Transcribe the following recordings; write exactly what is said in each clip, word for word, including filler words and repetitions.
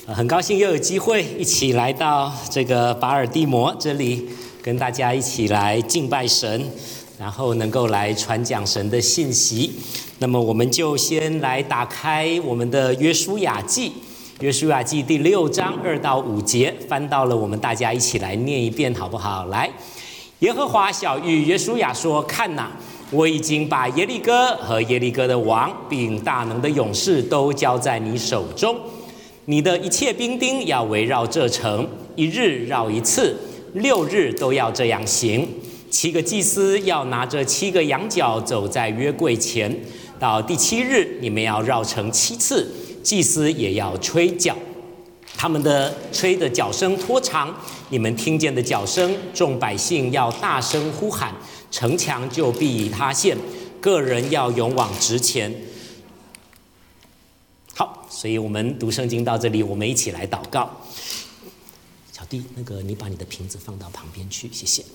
很高兴又有机会一起来到这个巴尔的摩这里，跟大家一起来敬拜神，然后能够来传讲神的信息。那么我们就先来打开我们的约书亚记，约书亚记第六章二到五节，翻到了，我们大家一起来念一遍好不好？来，耶和华晓谕约书亚说：看哪，我已经把耶利哥和耶利哥的王，并大能的勇士都交在你手中。你的一切兵丁要围绕这城，一日绕一次，六日都要这样行。七个祭司要拿着七个羊角走在约柜前，到第七日，你们要绕城七次，祭司也要吹角，他们的吹的角声拖长，你们听见的角声，众百姓要大声呼喊，城墙就必已塌陷，个人要勇往直前。好，所以我们读圣经到这里，我们一起来祷告。小弟，那个你把你的瓶子放到旁边去，谢谢。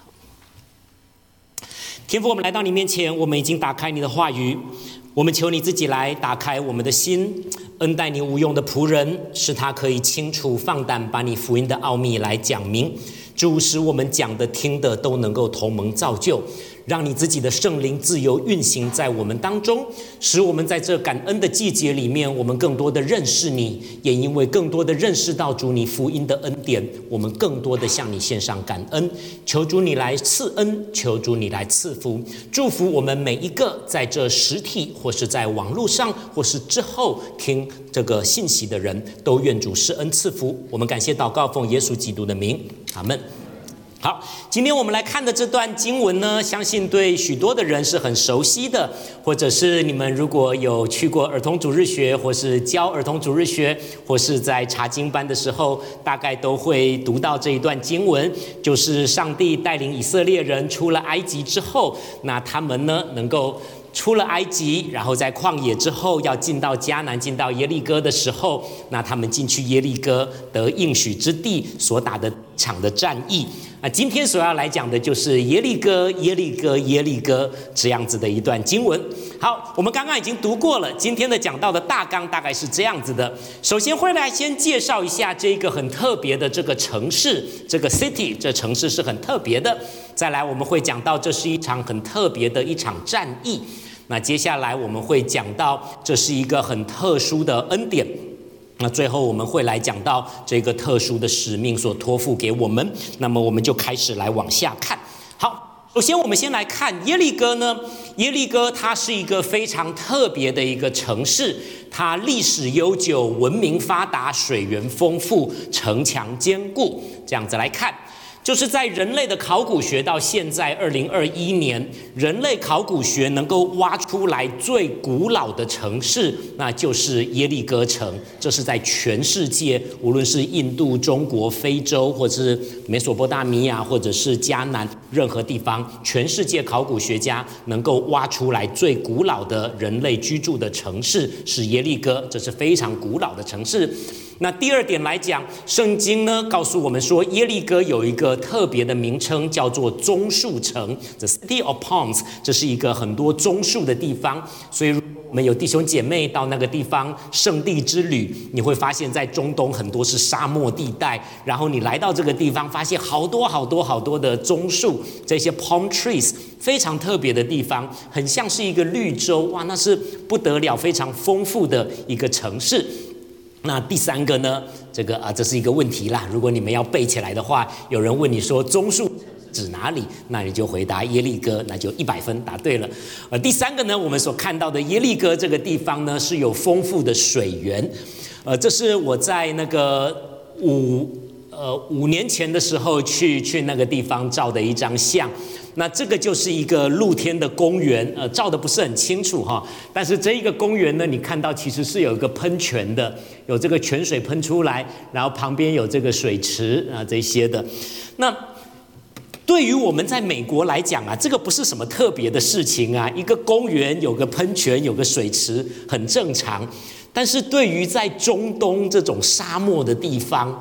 天父，我们来到你面前，我们已经打开你的话语，我们求你自己来打开我们的心，恩待你无用的仆人，使他可以清楚放胆把你福音的奥秘来讲明。主，使我们讲的听的都能够同盟造就，让你自己的圣灵自由运行在我们当中，使我们在这感恩的季节里面，我们更多的认识你，也因为更多的认识到主你福音的恩典，我们更多的向你献上感恩。求主你来赐恩，求主你来赐福，祝福我们每一个在这实体或是在网络上或是之后听这个信息的人，都愿主施恩赐福。我们感谢祷告，奉耶稣基督的名，阿们。好，今天我们来看的这段经文呢，相信对许多的人是很熟悉的，或者是你们如果有去过儿童主日学，或是教儿童主日学，或是在查经班的时候，大概都会读到这一段经文，就是上帝带领以色列人出了埃及之后，那他们呢能够出了埃及，然后在旷野之后要进到迦南，进到耶利哥的时候，那他们进去耶利哥得应许之地所打的场的战役。那今天所要来讲的就是耶利哥耶利哥耶利哥这样子的一段经文。好，我们刚刚已经读过了，今天的讲到的大纲大概是这样子的。首先会来先介绍一下这个很特别的这个城市，这个 city 这城市是很特别的。再来我们会讲到这是一场很特别的一场战役。那接下来我们会讲到这是一个很特殊的恩典。那最后我们会来讲到这个特殊的使命所托付给我们，那么我们就开始来往下看。好，首先我们先来看耶利哥呢，耶利哥它是一个非常特别的一个城市，它历史悠久，文明发达，水源丰富，城墙坚固。这样子来看，就是在人类的考古学到现在二零二一年，人类考古学能够挖出来最古老的城市，那就是耶利哥城。这是在全世界，无论是印度、中国、非洲，或者是美索不达米亚，或者是迦南，任何地方，全世界考古学家能够挖出来最古老的人类居住的城市是耶利哥，这是非常古老的城市。那第二点来讲，圣经呢告诉我们说，耶利哥有一个特别的名称，叫做棕树城 ，The City of Palms， 这是一个很多棕树的地方。所以，如果我们有弟兄姐妹到那个地方圣地之旅，你会发现在中东很多是沙漠地带，然后你来到这个地方，发现好多好多好多的棕树，这些 palm trees， 非常特别的地方，很像是一个绿洲，哇，那是不得了，非常丰富的一个城市。那第三个呢？这个啊，这是一个问题啦。如果你们要背起来的话，有人问你说棕树指哪里，那你就回答耶利哥，那就一百分答对了。呃，第三个呢，我们所看到的耶利哥这个地方呢，是有丰富的水源。呃，这是我在那个五呃五年前的时候去去那个地方照的一张相。那这个就是一个露天的公园，呃，照的不是很清楚哈，但是这一个公园呢，你看到其实是有一个喷泉的，有这个泉水喷出来，然后旁边有这个水池啊这些的。那对于我们在美国来讲啊，这个不是什么特别的事情啊，一个公园有个喷泉，有个水池，很正常。但是对于在中东这种沙漠的地方，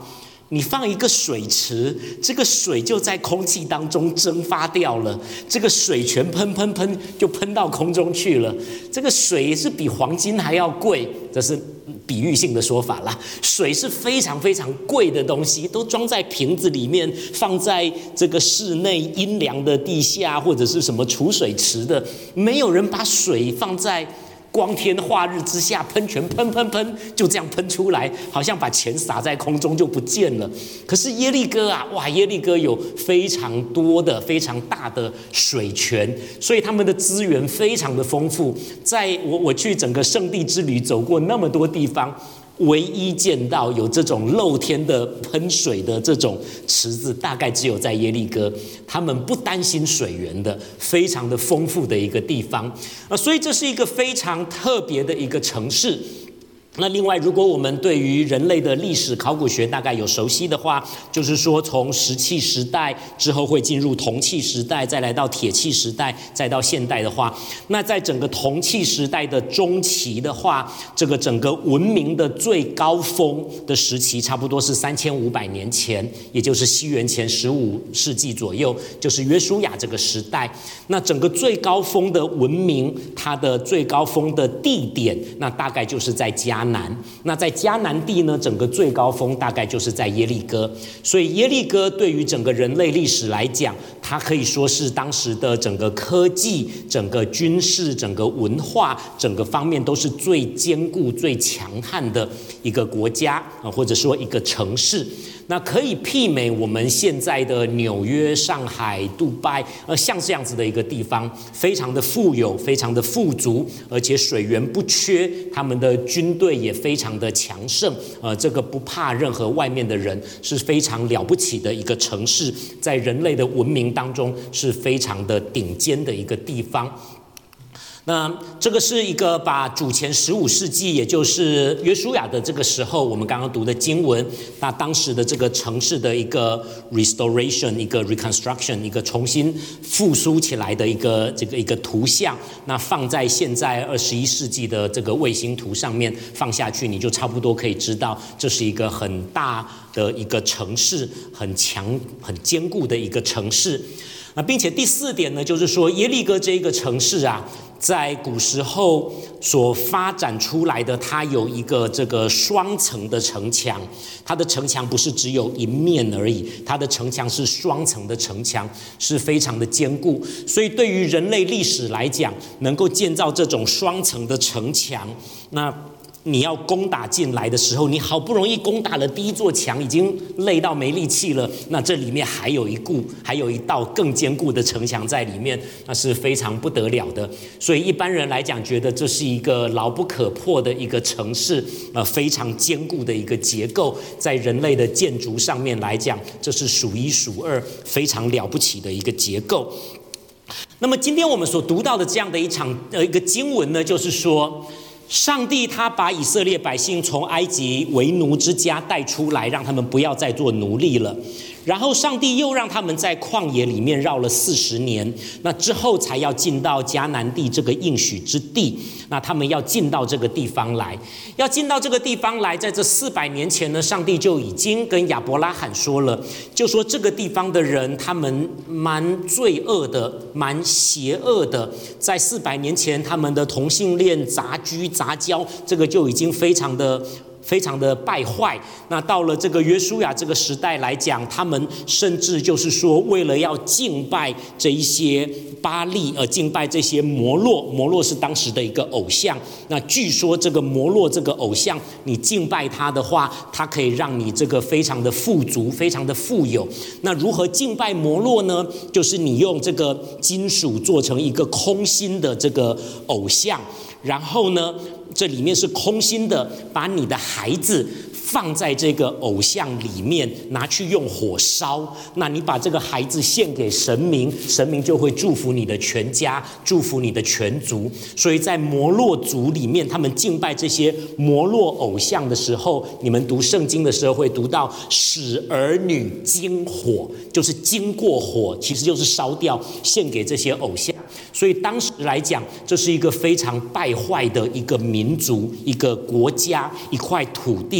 你放一个水池，这个水就在空气当中蒸发掉了，这个水全喷喷喷就喷到空中去了。这个水是比黄金还要贵，这是比喻性的说法啦。水是非常非常贵的东西，都装在瓶子里面，放在这个室内阴凉的地下或者是什么储水池的，没有人把水放在光天化日之下喷泉喷喷喷，就这样喷出来，好像把钱撒在空中就不见了。可是耶利哥啊，哇，耶利哥有非常多的、非常大的水泉，所以他们的资源非常的丰富。在我我去整个圣地之旅走过那么多地方，唯一见到有这种露天的喷水的这种池子，大概只有在耶利哥。他们不担心水源的，非常的丰富的一个地方啊，所以这是一个非常特别的一个城市。那另外，如果我们对于人类的历史考古学大概有熟悉的话，就是说从石器时代之后会进入铜器时代，再来到铁器时代，再到现代的话，那在整个铜器时代的中期的话，这个整个文明的最高峰的时期差不多是三千五百年前，也就是西元前十五世纪左右，就是约书亚这个时代。那整个最高峰的文明，它的最高峰的地点，那大概就是在迦南。那在迦南地呢，整个最高峰大概就是在耶利哥。所以耶利哥对于整个人类历史来讲，它可以说是当时的整个科技、整个军事、整个文化、整个方面都是最坚固、最强悍的一个国家啊，或者说一个城市。那可以媲美我们现在的纽约、上海、杜拜，呃，像这样子的一个地方，非常的富有，非常的富足，而且水源不缺，他们的军队也非常的强盛，呃，这个不怕任何外面的人，是非常了不起的一个城市，在人类的文明当中是非常的顶尖的一个地方。那这个是一个把主前十五世纪，也就是约书亚的这个时候，我们刚刚读的经文，那当时的这个城市的一个 restoration， 一个 reconstruction， 一个重新复苏起来的一个这个一个图像，那放在现在二十一世纪的这个卫星图上面放下去，你就差不多可以知道，这是一个很大的一个城市，很强、很坚固的一个城市。那并且第四点呢，就是说耶利哥这一个城市啊，在古时候所发展出来的，它有一个这个双层的城墙，它的城墙不是只有一面而已，它的城墙是双层的城墙，是非常的坚固。所以对于人类历史来讲，能够建造这种双层的城墙，那你要攻打进来的时候，你好不容易攻打了第一座墙，已经累到没力气了，那这里面还有一固，还有一道更坚固的城墙在里面，那是非常不得了的。所以一般人来讲，觉得这是一个牢不可破的一个城市，呃，非常坚固的一个结构，在人类的建筑上面来讲，这是数一数二非常了不起的一个结构。那么今天我们所读到的这样的一场呃一个经文呢，就是说，上帝他把以色列百姓从埃及为奴之家带出来，让他们不要再做奴隶了。然后上帝又让他们在旷野里面绕了四十年，那之后才要进到迦南地这个应许之地。那他们要进到这个地方来，要进到这个地方来，在这四百年前呢，上帝就已经跟亚伯拉罕说了，就说这个地方的人他们蛮罪恶的，蛮邪恶的。在四百年前，他们的同性恋、杂居、杂交，这个就已经非常的。非常的败坏。那到了这个约书亚这个时代来讲，他们甚至就是说，为了要敬拜这一些巴力，呃，敬拜这些摩洛，摩洛是当时的一个偶像。那据说这个摩洛这个偶像，你敬拜他的话，他可以让你这个非常的富足，非常的富有。那如何敬拜摩洛呢？就是你用这个金属做成一个空心的这个偶像，然后呢，这里面是空心的，把你的孩子放在这个偶像里面，拿去用火烧。那你把这个孩子献给神明，神明就会祝福你的全家，祝福你的全族。所以在摩洛族里面，他们敬拜这些摩洛偶像的时候，你们读圣经的时候会读到使儿女经火，就是经过火，其实就是烧掉，献给这些偶像。所以当时来讲，这是一个非常败坏的一个民族、一个国家、一块土地。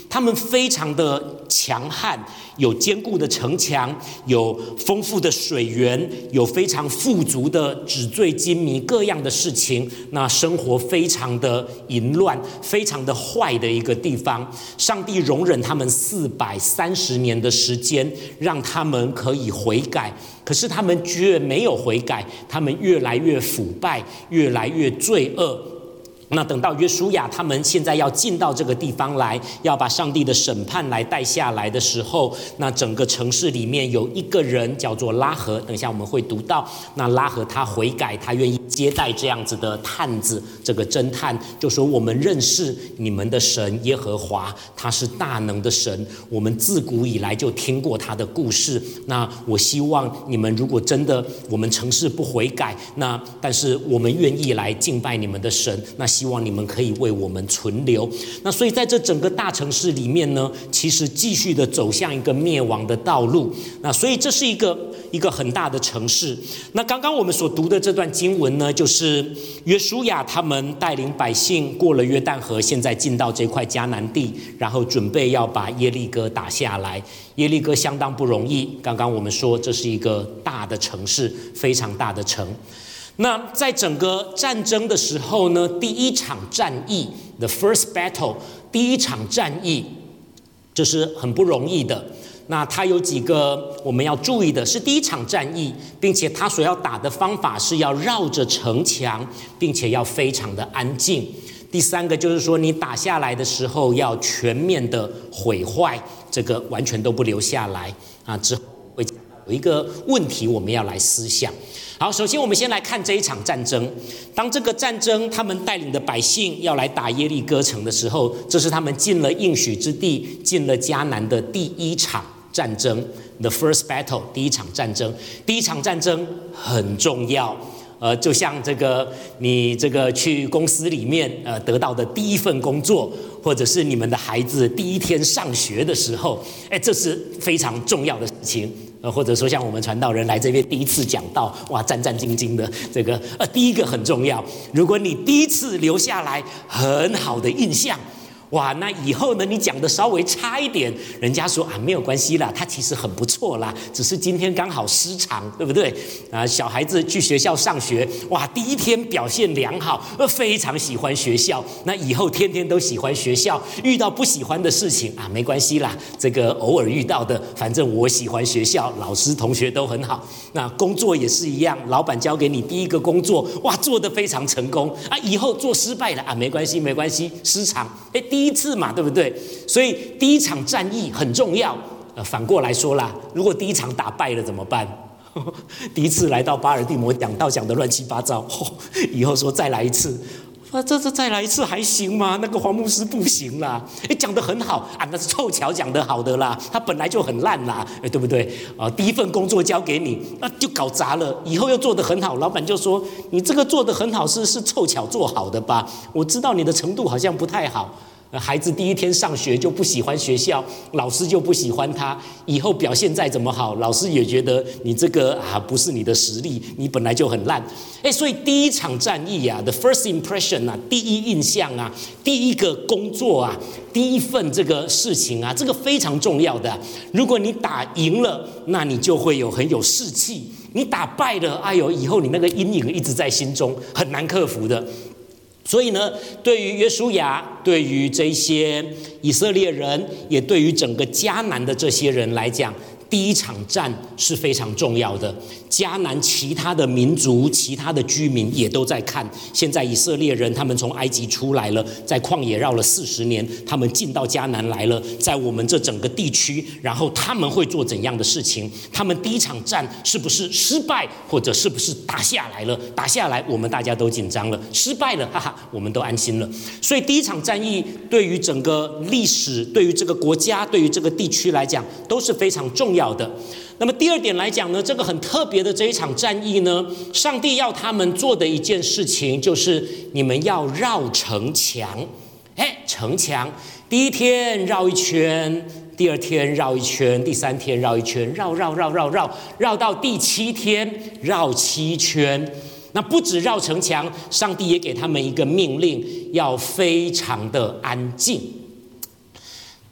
他们非常的强悍，有坚固的城墙，有丰富的水源，有非常富足的纸醉金迷各样的事情，那生活非常的淫乱，非常的坏的一个地方。上帝容忍他们四百三十年的时间，让他们可以悔改，可是他们却没有悔改，他们越来越腐败，越来越罪恶。那等到约书亚他们现在要进到这个地方来，要把上帝的审判来带下来的时候，那整个城市里面有一个人叫做拉合，等一下我们会读到，那拉合他悔改，他愿意接待这样子的探子，这个侦探就说，我们认识你们的神耶和华，他是大能的神，我们自古以来就听过他的故事，那我希望你们如果真的我们城市不悔改，那但是我们愿意来敬拜你们的神，那希望你们可以为我们存留。那所以在这整个大城市里面呢，其实继续的走向一个灭亡的道路。那所以这是一个一个很大的城市。那刚刚我们所读的这段经文呢，就是约书亚他们带领百姓过了约旦河，现在进到这块迦南地，然后准备要把耶利哥打下来。耶利哥相当不容易，刚刚我们说这是一个大的城市，非常大的城。那在整个战争的时候呢，第一场战役 the first battle 第一场战役，这是很不容易的。那它有几个我们要注意的，是第一场战役，并且它所要打的方法是要绕着城墙，并且要非常的安静。第三个就是说，你打下来的时候要全面的毁坏，这个完全都不留下来啊。之后会有一个问题我们要来思想。好，首先我们先来看这一场战争。当这个战争他们带领的百姓要来打耶利哥城的时候，这是他们进了应许之地，进了迦南的第一场战争 ，the first battle， 第一场战争。第一场战争很重要。呃，就像这个你这个去公司里面呃得到的第一份工作，或者是你们的孩子第一天上学的时候，哎，这是非常重要的事情。呃，或者说像我们传道人来这边第一次讲道，哇，战战兢兢的，这个呃，第一个很重要。如果你第一次留下来很好的印象，哇，那以后呢，你讲的稍微差一点，人家说啊，没有关系啦，他其实很不错啦，只是今天刚好失常，对不对？啊，小孩子去学校上学，哇，第一天表现良好，非常喜欢学校，那以后天天都喜欢学校，遇到不喜欢的事情啊，没关系啦，这个偶尔遇到的，反正我喜欢学校，老师同学都很好。那工作也是一样，老板交给你第一个工作，哇，做得非常成功啊，以后做失败了啊，没关系，没关系，失常，哎。第一次嘛，对不对？所以第一场战役很重要。呃，反过来说啦，如果第一场打败了怎么办？第一次来到巴尔的摩讲道讲的乱七八糟，哦，以后说再来一次。啊，这这再来一次还行吗？那个黄牧师不行啦，哎，讲得很好啊，那是凑巧讲得好的啦，他本来就很烂啦，哎，对不对？啊，第一份工作交给你，那就搞砸了，以后又做得很好，老板就说你这个做得很好是是凑巧做好的吧？我知道你的程度好像不太好。孩子第一天上学就不喜欢学校，老师就不喜欢他，以后表现再怎么好，老师也觉得你这个啊不是你的实力，你本来就很烂。哎，所以第一场战役啊 ，the first impression 啊，第一印象啊，第一个工作啊，第一份这个事情啊，这个非常重要的。如果你打赢了，那你就会有很有士气；你打败了，哎呦，以后你那个阴影一直在心中，很难克服的。所以呢，对于约书亚，对于这些以色列人，也对于整个迦南的这些人来讲，第一场战是非常重要的。迦南其他的民族、其他的居民也都在看。现在以色列人他们从埃及出来了，在旷野绕了四十年，他们进到迦南来了，在我们这整个地区，然后他们会做怎样的事情？他们第一场战是不是失败，或者是不是打下来了？打下来，我们大家都紧张了；失败了，哈哈，我们都安心了。所以第一场战役对于整个历史、对于这个国家、对于这个地区来讲，都是非常重要的。那么第二点来讲呢，这个很特别的这一场战役呢，上帝要他们做的一件事情就是你们要绕城墙。哎，城墙第一天绕一圈，第二天绕一圈，第三天绕一圈，绕绕绕绕绕绕到第七天绕七圈。那不止绕城墙，上帝也给他们一个命令，要非常的安静。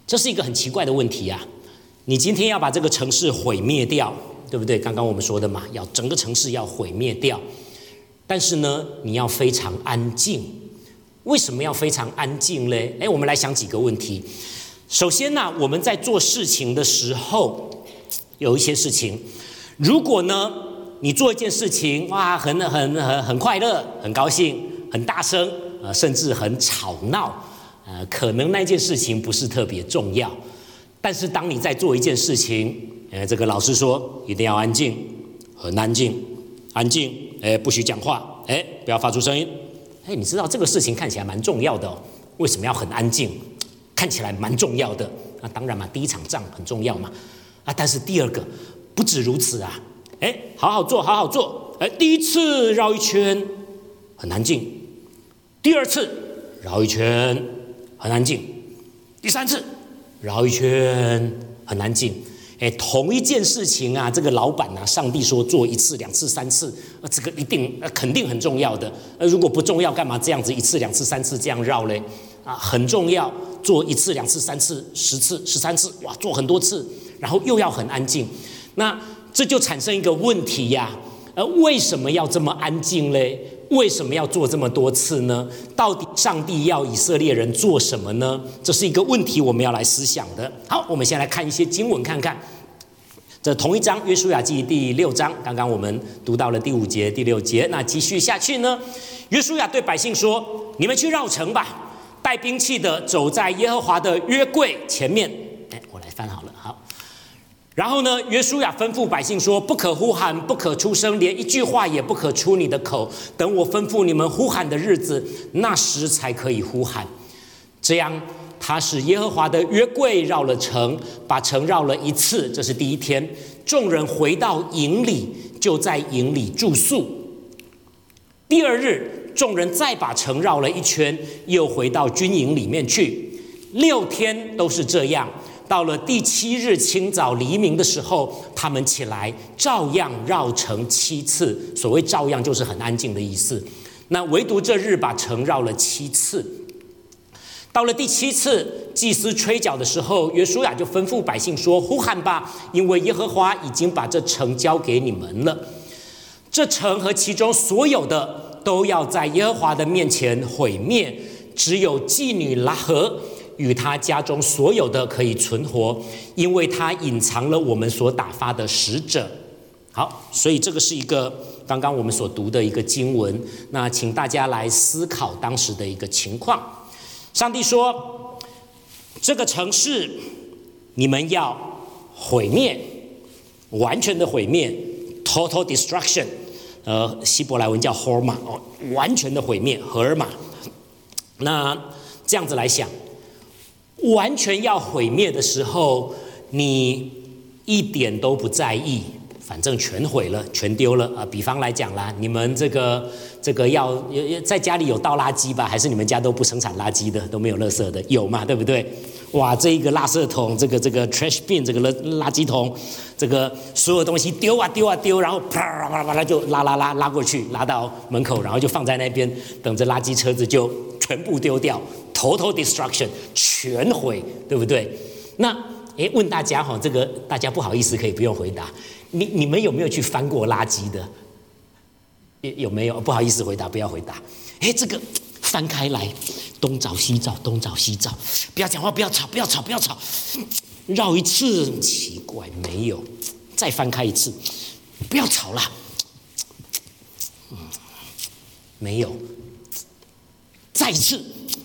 这是一个很奇怪的问题啊！你今天要把这个城市毁灭掉，对不对？刚刚我们说的嘛，要整个城市要毁灭掉，但是呢，你要非常安静。为什么要非常安静呢？哎，我们来想几个问题。首先呢、啊，我们在做事情的时候，有一些事情，如果呢，你做一件事情，哇，很很很很快乐，很高兴，很大声，呃，甚至很吵闹，呃，可能那件事情不是特别重要。但是当你在做一件事情，呃，这个老师说一定要安静，很安静，安静，哎，不许讲话，哎，不要发出声音。哎，你知道这个事情看起来蛮重要的哦，为什么要很安静？看起来蛮重要的。那当然嘛，第一场仗很重要嘛。啊，但是第二个不止如此啊。哎，好好做，好好做。哎，第一次绕一圈很安静，第二次绕一圈很安静，第三次绕一圈很安静。哎，同一件事情啊，这个老板啊，上帝说做一次、两次、三次，呃，这个一定、呃、肯定很重要的。呃，如果不重要，干嘛这样子一次、两次、三次这样绕嘞？啊，很重要，做一次、两次、三次、十次、十三次，哇，做很多次，然后又要很安静。那这就产生一个问题呀，呃，为什么要这么安静嘞？为什么要做这么多次呢？到底上帝要以色列人做什么呢？这是一个问题，我们要来思想的。好，我们先来看一些经文看看。这同一章约书亚记第六章，刚刚我们读到了第五节、第六节，那继续下去呢？约书亚对百姓说：“你们去绕城吧，带兵器的走在耶和华的约柜前面。”哎，我来翻好了，好。然后呢，约书亚吩咐百姓说：“不可呼喊，不可出声，连一句话也不可出你的口。等我吩咐你们呼喊的日子，那时才可以呼喊。”这样，他使耶和华的约柜绕了城，把城绕了一次，这是第一天。众人回到营里，就在营里住宿。第二日，众人再把城绕了一圈，又回到军营里面去。六天都是这样。到了第七日清早黎明的时候，他们起来，照样绕城七次。所谓照样，就是很安静的意思。那唯独这日把城绕了七次。到了第七次，祭司吹角的时候，约书亚就吩咐百姓说：“呼喊吧，因为耶和华已经把这城交给你们了。这城和其中所有的都要在耶和华的面前毁灭，只有妓女拉合与他家中所有的可以存活，因为他隐藏了我们所打发的使者。”好，所以这个是一个刚刚我们所读的一个经文。那请大家来思考当时的一个情况。上帝说：“这个城市你们要毁灭，完全的毁灭 ，total destruction。呃，希伯来文叫 horma， 哦，完全的毁灭，荷尔玛。那这样子来想。完全要毁灭的时候，你一点都不在意，反正全毁了，全丢了啊！比方来讲啦，你们这个这个要在家里有倒垃圾吧？还是你们家都不生产垃圾的，都没有垃圾的？有嘛？对不对？哇，这一个垃圾桶，这个这个 trash bin， 这个垃垃圾桶，这个所有东西丢啊丢啊丢，然后啪啦啪啦啪啦就拉拉拉拉过去，拉到门口，然后就放在那边，等着垃圾车子就全部丢掉。Total destruction， 全毁，对不对？那诶，问大家哈，这个大家不好意思，可以不用回答。你你们有没有去翻过垃圾的？有没有？不好意思，回答不要回答。诶，这个翻开来，东找西找，东找西找，不要讲话，不要吵，不要吵，不要吵。绕一次，奇怪，没有。再翻开一次，不要吵啦。嗯，没有。再一次。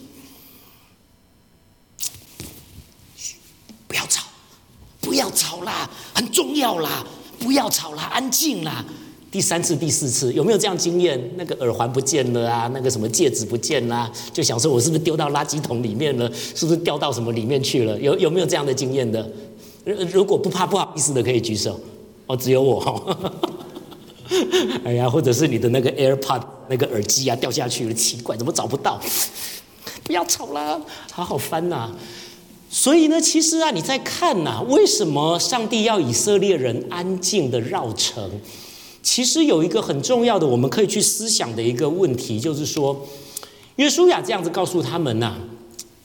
不要吵，不要吵啦，很重要啦，不要吵啦，安静啦。第三次、第四次，有没有这样经验？那个耳环不见了啊，那个什么戒指不见啦，就想说我是不是丢到垃圾桶里面了？是不是掉到什么里面去了？有有没有这样的经验的？如果不怕不好意思的，可以举手。哦，只有我。哎呀，或者是你的那个 AirPod 那个耳机啊掉下去了，奇怪，怎么找不到？不要吵啦，好好翻呐、啊。所以呢，其实啊，你在看呐、啊，为什么上帝要以色列人安静的绕城？其实有一个很重要的，我们可以去思想的一个问题，就是说，约书亚这样子告诉他们呐、啊，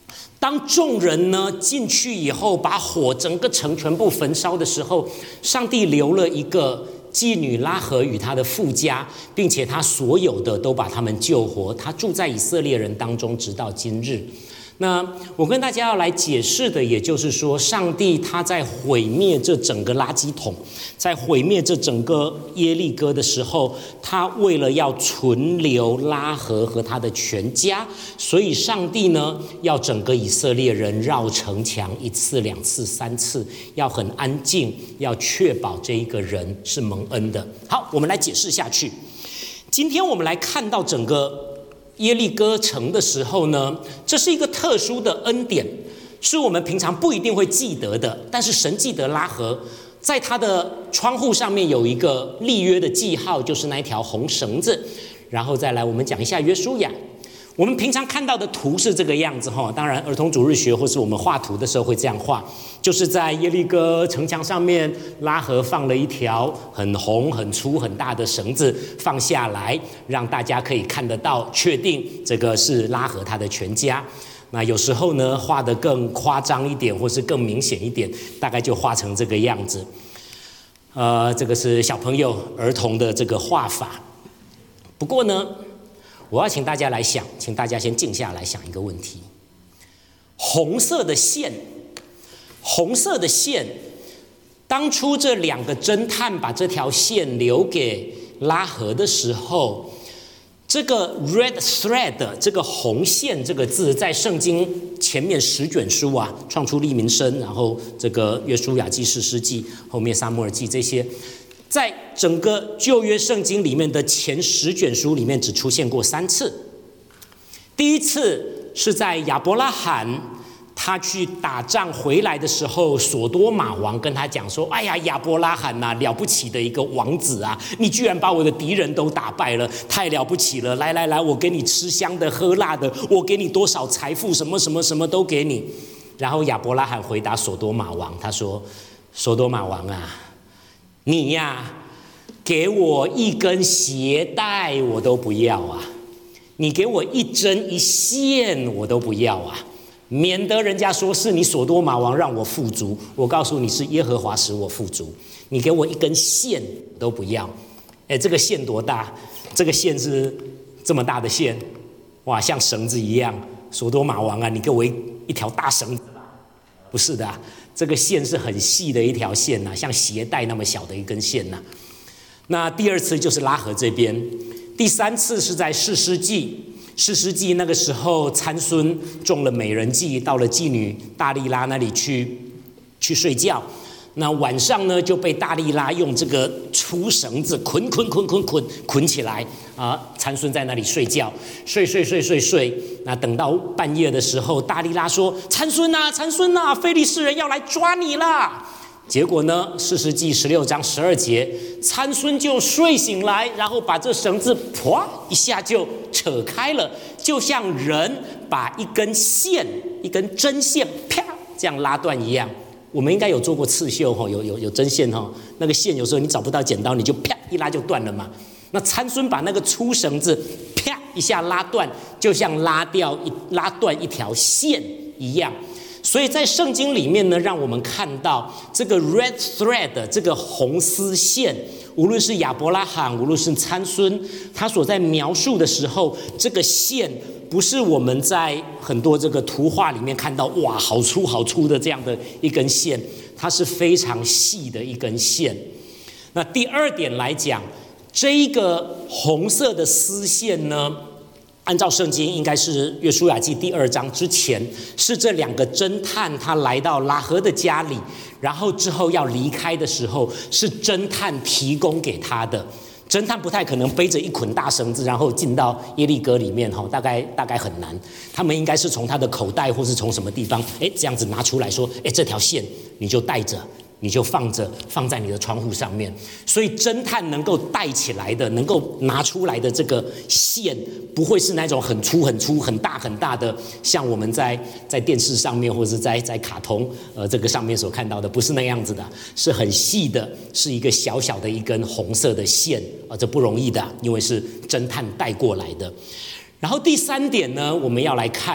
当众人呢进去以后，把火整个城全部焚烧的时候，上帝留了一个妓女拉合与她的父家，并且他所有的都把他们救活，他住在以色列人当中，直到今日。那我跟大家要来解释的，也就是说，上帝他在毁灭这整个垃圾桶，在毁灭这整个耶利哥的时候，他为了要存留拉合和他的全家，所以上帝呢要整个以色列人绕城墙一次、两次、三次，要很安静，要确保这一个人是蒙恩的。好，我们来解释下去。今天我们来看到整个耶利哥城的时候呢，这是一个特殊的恩典，是我们平常不一定会记得的。但是神记得拉合，在他的窗户上面有一个立约的记号，就是那一条红绳子。然后再来，我们讲一下约书亚。我们平常看到的图是这个样子哈，当然儿童主日学或是我们画图的时候会这样画，就是在耶利哥城墙上面，拉合放了一条很红、很粗、很大的绳子放下来，让大家可以看得到，确定这个是拉合他的全家。那有时候呢，画得更夸张一点，或是更明显一点，大概就画成这个样子。呃，这个是小朋友儿童的这个画法。不过呢，我要请大家来想，请大家先静下来想一个问题：红色的线，红色的线，当初这两个侦探把这条线留给拉合的时候，这个 red thread 这个红线这个字，在圣经前面十卷书啊，创出利民申，然后这个约书亚记、士师记，后面撒母耳记这些。在整个旧约圣经里面的前十卷书里面只出现过三次。第一次是在亚伯拉罕他去打仗回来的时候，所多玛王跟他讲说：哎呀，亚伯拉罕啊，了不起的一个王子啊，你居然把我的敌人都打败了，太了不起了！来来来，我给你吃香的喝辣的，我给你多少财富，什么什么什么都给你。然后亚伯拉罕回答所多玛王，他说：所多玛王啊，你呀，给我一根鞋带我都不要啊，你给我一针一线我都不要啊，免得人家说是你所多玛王让我富足。我告诉你，是耶和华使我富足。你给我一根线都不要。哎，这个线多大？这个线是这么大的线，哇，像绳子一样。所多玛王啊，你给我一一条大绳子吧？不是的啊。这个线是很细的一条线呐、啊，像鞋带那么小的一根线呐、啊。那第二次就是拉合这边，第三次是在士师记，士师记那个时候参孙中了美人计，到了妓女大利拉那里去去睡觉。那晚上呢，就被大利拉用这个粗绳子捆捆捆捆捆捆起来啊！参孙在那里睡觉，睡睡睡睡睡。那等到半夜的时候，大利拉说：“参孙啊，参孙啊，非利士人要来抓你啦！”结果呢，士师记十六章十二节，参孙就睡醒来，然后把这绳子噗一下就扯开了，就像人把一根线、一根针线啪这样拉断一样。我们应该有做过刺绣哈，有有有针线哈，那个线有时候你找不到剪刀，你就啪一拉就断了嘛。那参孙把那个粗绳子啪一下拉断，就像拉掉一拉断一条线一样。所以在圣经里面呢，让我们看到这个 red thread 这个红丝线，无论是亚伯拉罕，无论是参孙，他所在描述的时候，这个线不是我们在很多这个图画里面看到，哇，好粗好粗的这样的一根线，它是非常细的一根线。那第二点来讲，这一个红色的丝线呢，按照圣经应该是约书亚记第二章之前，是这两个侦探他来到拉合的家里，然后之后要离开的时候，是侦探提供给他的。侦探不太可能背着一捆大绳子，然后进到耶利哥里面，大概大概很难。他们应该是从他的口袋或是从什么地方，哎，这样子拿出来说，哎，这条线你就带着。你就放着，放在你的窗户上面。所以侦探能够带起来的，能够拿出来的这个线，不会是那种很粗、很粗、很大、很大的，像我们在在电视上面或者是在在卡通呃这个上面所看到的，不是那样子的，是很细的，是一个小小的一根红色的线啊，这不容易的，因为是侦探带过来的。然后第三点呢，我们要来看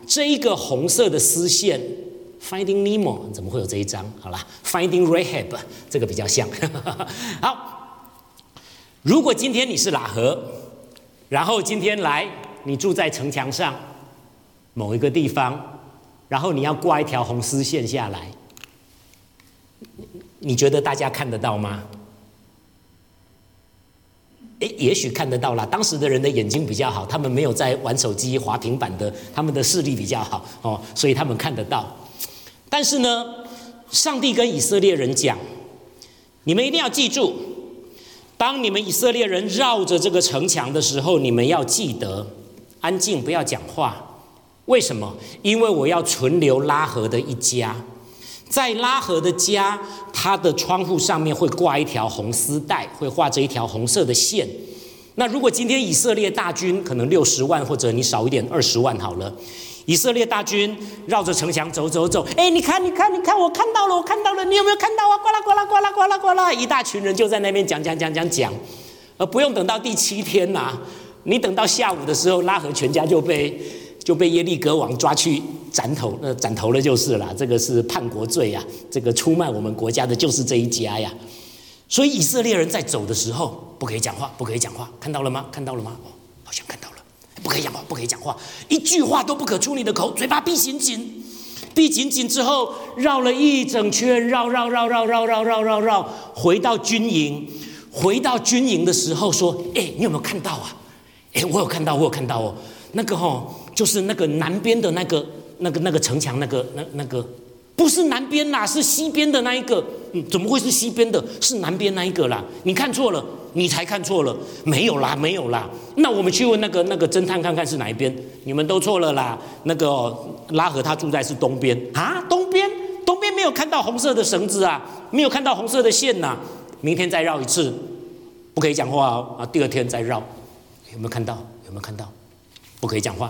这一个红色的丝线 ，Finding Nemo 怎么会有这一张？好啦 ，Finding Rahab 这个比较像。好，如果今天你是喇合，然后今天来你住在城墙上某一个地方，然后你要挂一条红丝线下来，你觉得大家看得到吗？诶，也许看得到啦。当时的人的眼睛比较好，他们没有在玩手机、滑平板的，他们的视力比较好哦，所以他们看得到。但是呢，上帝跟以色列人讲，你们一定要记住，当你们以色列人绕着这个城墙的时候，你们要记得安静，不要讲话。为什么？因为我要存留拉合的一家。在拉合的家，他的窗户上面会挂一条红丝带，会画着一条红色的线。那如果今天以色列大军可能六十万，或者你少一点二十万好了，以色列大军绕着城墙走走走，哎，你看，你看，你看，我看到了，我看到了，你有没有看到啊？呱啦呱啦呱啦呱啦呱啦，一大群人就在那边讲讲讲讲讲，而不用等到第七天呐、啊，你等到下午的时候，拉合全家就被。就被耶利哥王抓去斩头，呃，斩头了就是了。这个是叛国罪呀、啊，这个出卖我们国家的就是这一家呀。所以以色列人在走的时候不可以讲话，不可以讲话，看到了吗？看到了吗？哦，好像看到了，不可以讲话，不可以讲话，一句话都不可出你的口，嘴巴闭紧紧，闭紧紧之后绕了一整圈，绕绕绕绕绕绕绕绕绕，回到军营，回到军营的时候说：“哎，你有没有看到啊？哎，我有看到，我有看到哦，那个哦。”就是那个南边的那个、那个、那个城墙，那个、那、那个，不是南边啦，是西边的那一个。嗯，怎么会是西边的？是南边那一个啦。你看错了，你才看错了。没有啦，没有啦。那我们去问那个那个侦探看看是哪一边。你们都错了啦。那个、哦、拉合他住在是东边啊，东边，东边没有看到红色的绳子啊，没有看到红色的线呐、啊。明天再绕一次，不可以讲话哦。啊，第二天再绕，有没有看到？有没有看到？不可以讲话。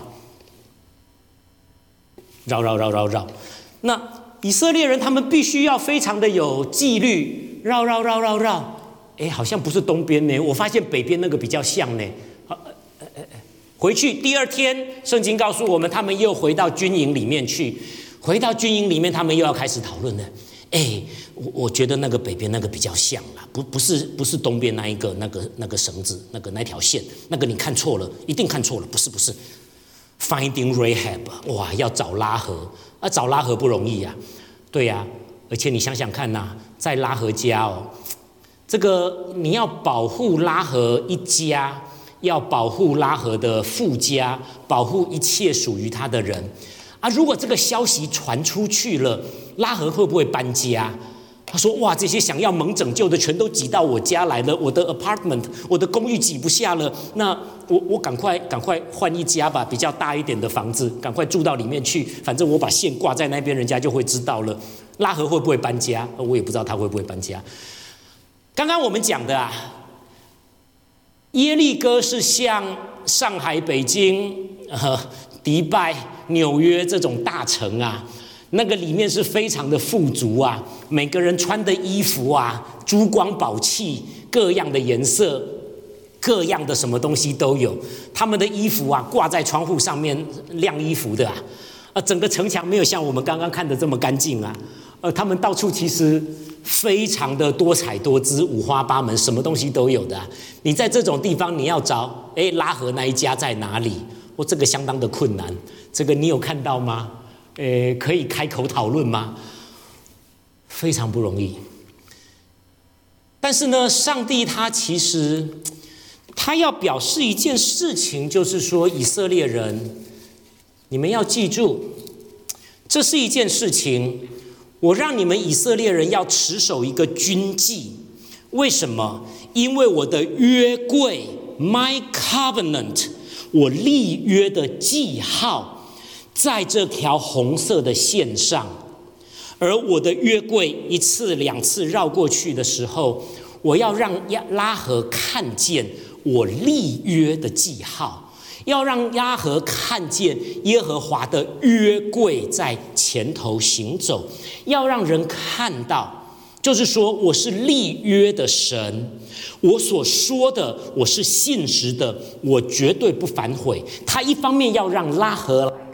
绕绕绕绕绕，那以色列人他们必须要非常的有纪律，绕绕绕绕绕，哎，好像不是东边呢，我发现北边那个比较像呢。回去第二天，圣经告诉我们，他们又回到军营里面去，回到军营里面，他们又要开始讨论了。哎，我我觉得那个北边那个比较像啦，不不是不是东边那一个那个那个绳子，那个那条线，那个你看错了，一定看错了，不是不是。Finding Rahab， 哇，要找拉合啊，找拉合不容易呀、啊，对呀、啊，而且你想想看呐、啊，在拉合家哦，这个你要保护拉合一家，要保护拉合的父家，保护一切属于他的人啊。如果这个消息传出去了，拉合会不会搬家？他说：“哇，这些想要蒙拯救的全都挤到我家来了，我的 apartment， 我的公寓挤不下了。那我我赶快赶快换一家吧，比较大一点的房子，赶快住到里面去。反正我把线挂在那边，人家就会知道了。拉合会不会搬家？我也不知道他会不会搬家。刚刚我们讲的啊，耶利哥是像上海、北京、呃、迪拜、纽约这种大城啊。”那个里面是非常的富足啊，每个人穿的衣服啊，珠光宝气，各样的颜色，各样的什么东西都有。他们的衣服啊，挂在窗户上面晾衣服的啊，啊，整个城墙没有像我们刚刚看的这么干净啊，呃，他们到处其实非常的多彩多姿，五花八门，什么东西都有的啊。你在这种地方，你要找，哎，拉合那一家在哪里？哦，这个相当的困难。这个你有看到吗？呃，可以开口讨论吗？非常不容易。但是呢，上帝他其实他要表示一件事情，就是说以色列人，你们要记住，这是一件事情。我让你们以色列人要持守一个军纪，为什么？因为我的约柜 ，my covenant， 我立约的记号。在这条红色的线上，而我的约柜一次两次绕过去的时候，我要让拉合看见我立约的记号，要让拉合看见耶和华的约柜在前头行走，要让人看到，就是说我是立约的神，我所说的我是信实的，我绝对不反悔。他一方面要让拉合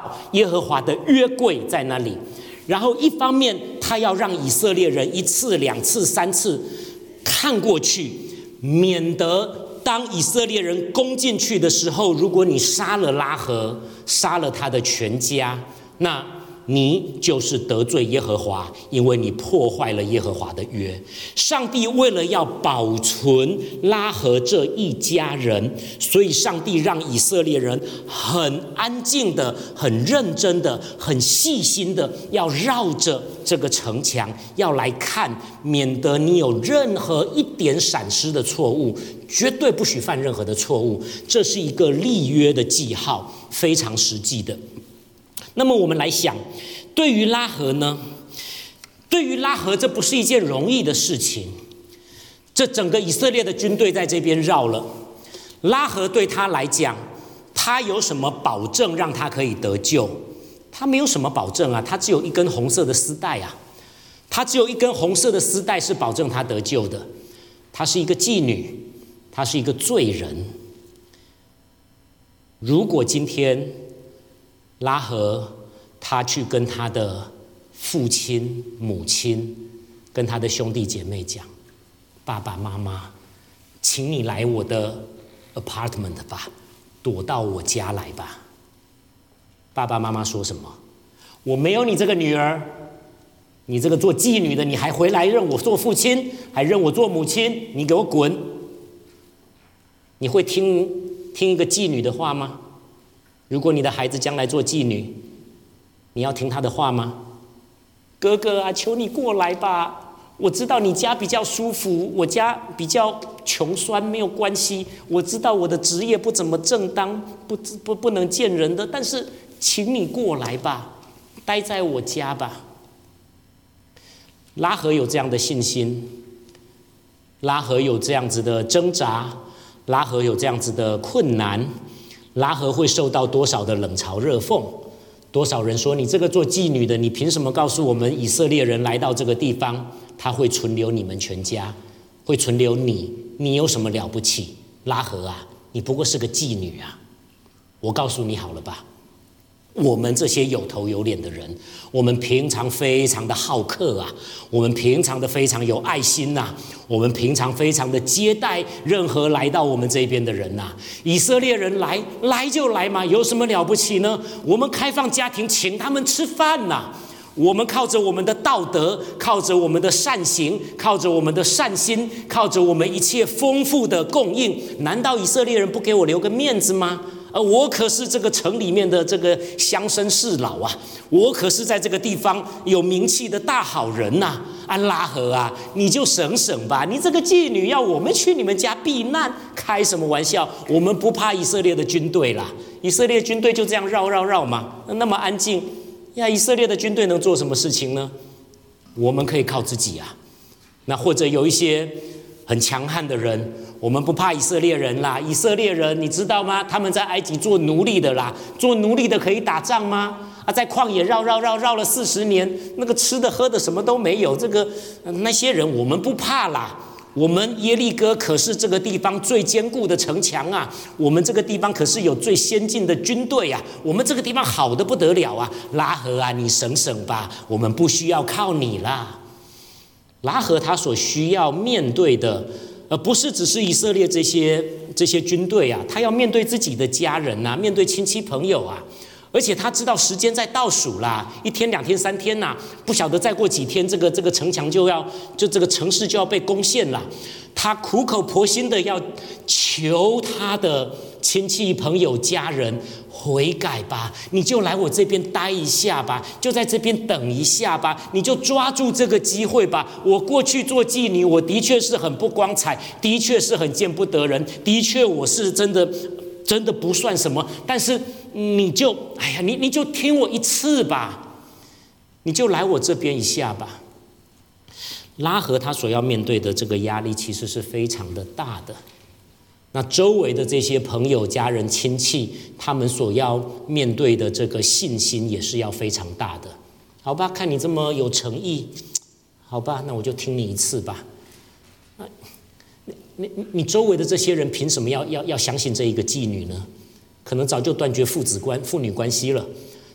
耶和华的约柜在那里。然后一方面他要让以色列人一次两次三次看过去，免得当以色列人攻进去的时候，如果你杀了拉合，杀了他的全家，那你就是得罪耶和华，因为你破坏了耶和华的约。上帝为了要保存拉合这一家人，所以上帝让以色列人很安静的、很认真的、很细心的要绕着这个城墙要来看，免得你有任何一点闪失的错误，绝对不许犯任何的错误。这是一个立约的记号，非常实际的。那么我们来想，对于拉合呢？对于拉合，这不是一件容易的事情。这整个以色列的军队在这边绕了，拉合对他来讲，他有什么保证让他可以得救？他没有什么保证啊，他只有一根红色的丝带啊，他只有一根红色的丝带是保证他得救的。她是一个妓女，她是一个罪人。如果今天拉合他去跟他的父亲、母亲、跟他的兄弟姐妹讲：“爸爸妈妈，请你来我的 apartment 吧，躲到我家来吧。”爸爸妈妈说什么？我没有你这个女儿，你这个做妓女的，你还回来认我做父亲，还认我做母亲，你给我滚！你会听听一个妓女的话吗？如果你的孩子将来做妓女，你要听她的话吗？哥哥啊，求你过来吧！我知道你家比较舒服，我家比较穷酸，没有关系。我知道我的职业不怎么正当，不不不能见人的，但是请你过来吧，待在我家吧。拉合有这样的信心，拉合有这样子的挣扎，拉合有这样子的困难。拉合会受到多少的冷嘲热讽？多少人说你这个做妓女的，你凭什么告诉我们以色列人来到这个地方，他会存留你们全家，会存留你？你有什么了不起？拉合啊，你不过是个妓女啊！我告诉你好了吧，我们这些有头有脸的人，我们平常非常的好客啊，我们平常的非常有爱心呐、啊，我们平常非常的接待任何来到我们这边的人呐、啊。以色列人来来就来嘛，有什么了不起呢？我们开放家庭，请他们吃饭呐、啊。我们靠着我们的道德，靠着我们的善行，靠着我们的善心，靠着我们一切丰富的供应，难道以色列人不给我留个面子吗？而我可是这个城里面的这个乡绅士老啊，我可是在这个地方有名气的大好人呐、啊！啊，拉合啊，你就省省吧！你这个妓女要我们去你们家避难，开什么玩笑？我们不怕以色列的军队啦，以色列军队就这样绕绕绕嘛，那么安静呀！以色列的军队能做什么事情呢？我们可以靠自己啊。那或者有一些很强悍的人，我们不怕以色列人啦。以色列人你知道吗？他们在埃及做奴隶的啦，做奴隶的可以打仗吗？啊，在旷野绕绕绕绕了四十年，那个吃的喝的什么都没有，这个那些人我们不怕啦。我们耶利哥可是这个地方最坚固的城墙啊，我们这个地方可是有最先进的军队啊，我们这个地方好得不得了啊！拉合啊，你省省吧，我们不需要靠你啦。拉合他所需要面对的，而不是只是以色列这些这些军队啊，他要面对自己的家人啊，面对亲戚朋友啊。而且他知道时间在倒数啦，一天两天三天呐、啊，不晓得再过几天，这个这个城墙就要就这个城市就要被攻陷了。他苦口婆心的要求他的亲戚朋友家人悔改吧，你就来我这边待一下吧，就在这边等一下吧，你就抓住这个机会吧。我过去做妓女，我的确是很不光彩，的确是很见不得人，的确我是真的真的不算什么，但是你就哎呀，你你就听我一次吧，你就来我这边一下吧。拉合他所要面对的这个压力其实是非常的大的，那周围的这些朋友、家人、亲戚，他们所要面对的这个信心也是要非常大的。好吧，看你这么有诚意，好吧，那我就听你一次吧。你你你周围的这些人凭什么要要要相信这一个妓女呢？可能早就断绝父子关父女关系了，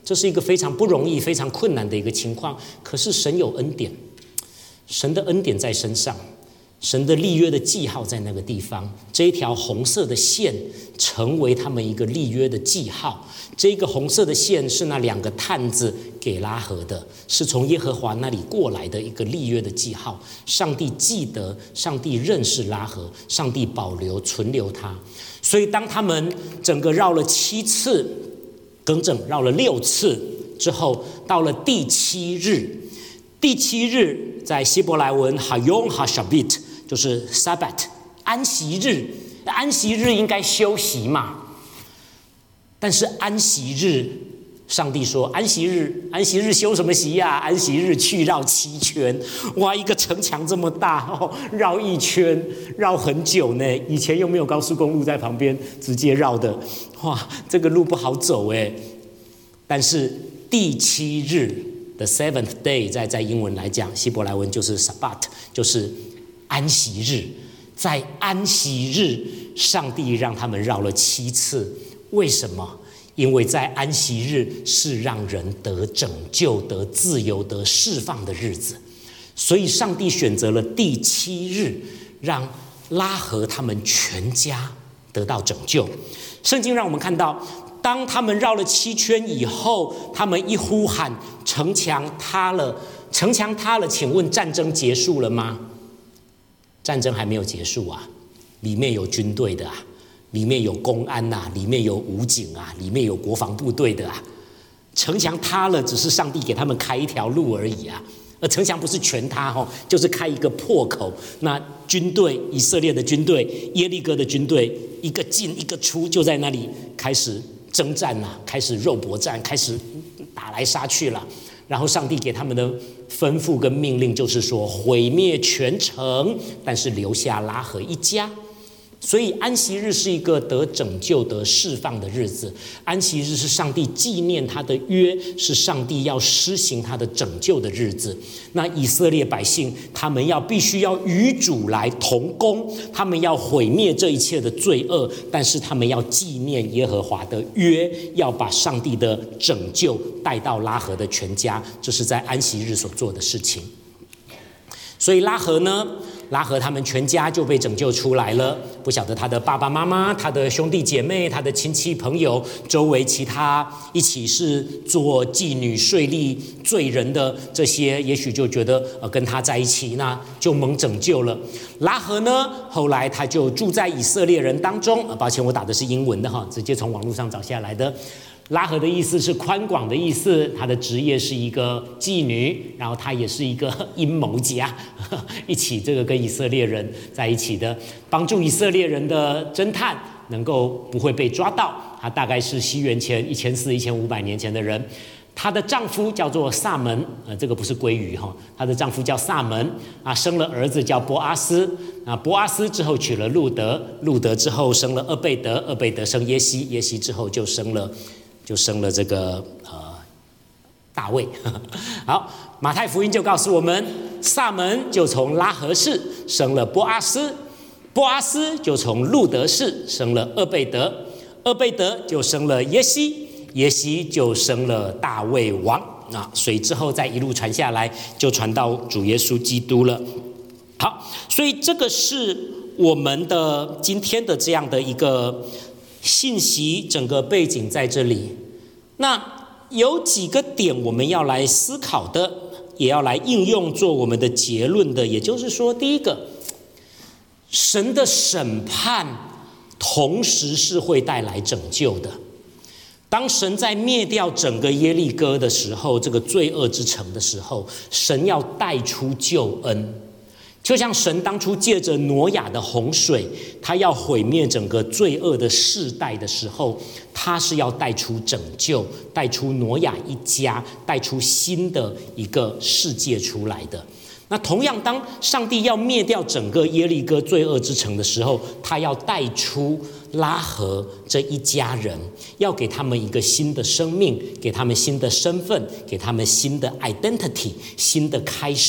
这是一个非常不容易、非常困难的一个情况。可是神有恩典，神的恩典在身上，神的立约的记号在那个地方。这一条红色的线成为他们一个立约的记号。这个红色的线是那两个探子给拉合的，是从耶和华那里过来的一个立约的记号。上帝记得，上帝认识拉合，上帝保留存留他。所以当他们整个绕了七次，更正绕了六次之后，到了第七日，第七日在希伯来文 Hayom HaShabbat 就是 Sabbath 安息日，安息日应该休息嘛。但是安息日，上帝说安息日，安息日休什么息呀、啊？安息日去绕七圈，哇，一个城墙这么大哦，绕一圈，绕很久呢。以前又没有高速公路在旁边直接绕的，哇，这个路不好走哎。但是第七日的 seventh day， 在在英文来讲，希伯来文就是 Sabbat， 就是安息日。在安息日，上帝让他们绕了七次。为什么？因为在安息日是让人得拯救、得自由、得释放的日子，所以上帝选择了第七日，让拉合他们全家得到拯救。圣经让我们看到，当他们绕了七圈以后，他们一呼喊，城墙塌了，城墙塌了，请问战争结束了吗？战争还没有结束啊，里面有军队的啊。里面有公安呐、啊，里面有武警啊，里面有国防部队的啊。城墙塌了，只是上帝给他们开一条路而已啊。而城墙不是全塌哦，就是开一个破口。那军队，以色列的军队，耶利哥的军队，一个进一个出，就在那里开始征战啦、啊，开始肉搏战，开始打来杀去了。然后上帝给他们的吩咐跟命令就是说，毁灭全城，但是留下拉合一家。所以安息日是一个得拯救、得释放的日子。安息日是上帝纪念他的约，是上帝要施行他的拯救的日子。那以色列百姓，他们要必须要与主来同工，他们要毁灭这一切的罪恶，但是他们要纪念耶和华的约，要把上帝的拯救带到拉合的全家，这是在安息日所做的事情。所以拉合呢？拉合他们全家就被拯救出来了，不晓得他的爸爸妈妈、他的兄弟姐妹、他的亲戚朋友、周围其他一起是做妓女、税吏、罪人的这些，也许就觉得呃跟他在一起，那就蒙拯救了。拉合呢，后来他就住在以色列人当中。呃、抱歉，我打的是英文的哈，直接从网络上找下来的。拉合的意思是宽广的意思，她的职业是一个妓女，然后她也是一个阴谋家，一起这个跟以色列人在一起的，帮助以色列人的侦探能够不会被抓到。她大概是西元前一千四、一千五百年前的人。她的丈夫叫做撒门，呃，这个不是鲑鱼哈，她的丈夫叫撒门啊，生了儿子叫波阿斯啊，波阿斯之后娶了路德，路德之后生了厄贝德，厄贝德生耶西，耶西之后就生了。就生了这个呃大卫。好，马太福音就告诉我们，撒门就从拉合氏生了波阿斯，波阿斯就从路德氏生了厄贝德，厄贝德就生了耶西，耶西就生了大卫王啊。所以之后再一路传下来，就传到主耶稣基督了。好，所以这个是我们的今天的这样的一个信息，整个背景在这里。那有几个点我们要来思考的，也要来应用做我们的结论的。也就是说，第一个，神的审判同时是会带来拯救的。当神在灭掉整个耶利哥的时候，这个罪恶之城的时候，神要带出救恩。就像神当初借着挪亚的洪水，他要毁灭整个罪恶的世代的时候，他是要带出拯救，带出挪亚一家，带出新的一个世界出来的。那同样，当上帝要灭掉整个耶利哥罪恶之城的时候，他要带出拉合这一家人，要给他们一个新的生命，给他们新的身份，给他们新的 identity， 新的开始，